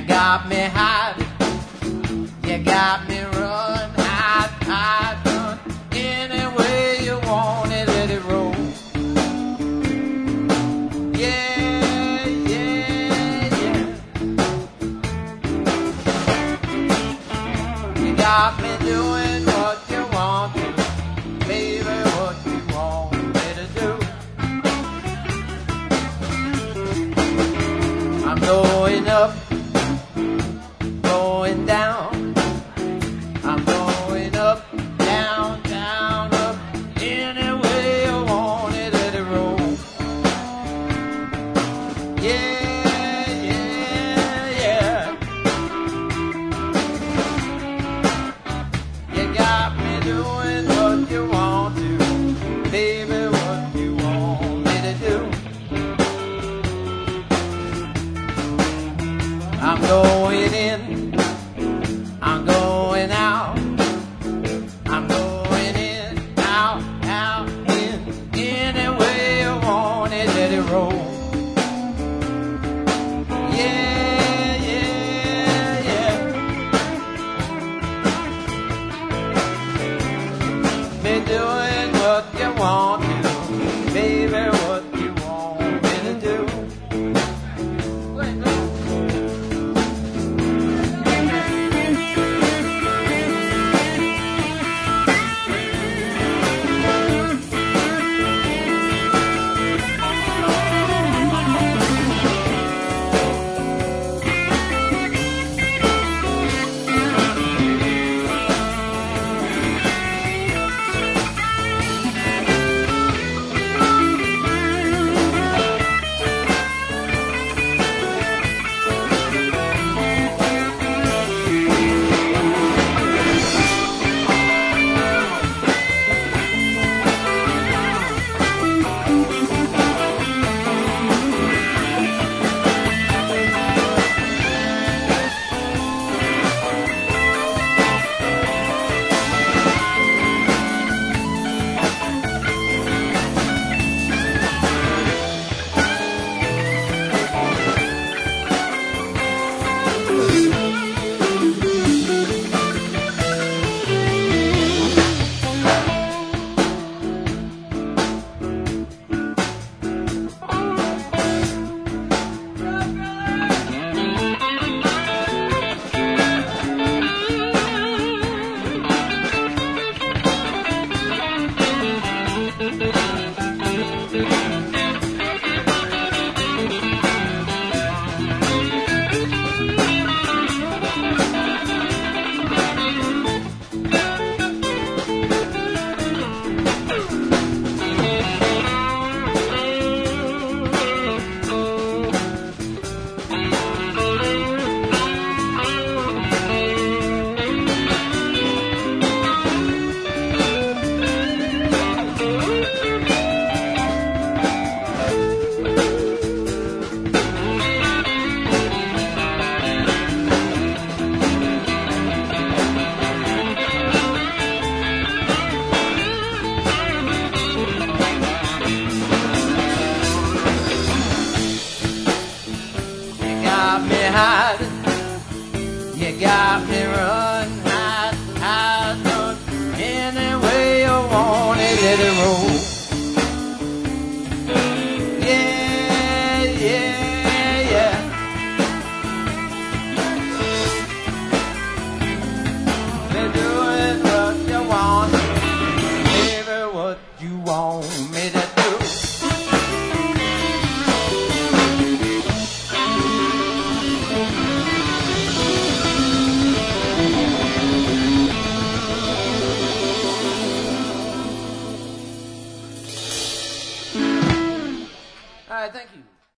got me hot. You got me run, hot, hot, run. Any way you want it, let it roll. Yeah, yeah, yeah. You got me doing what you want to, baby, what you want me to do. I'm going up, going down. I'm going up, down, down, up. Any way you want it, let it roll. Yeah, yeah, yeah. You got me doing what you want to, baby, what you want me to do. I'm going in, I'm going out, I'm going in, out, out, in. Any way you want it, let it roll. Yeah, yeah, yeah. Me doing what you want to, baby, what you want me to do. You got me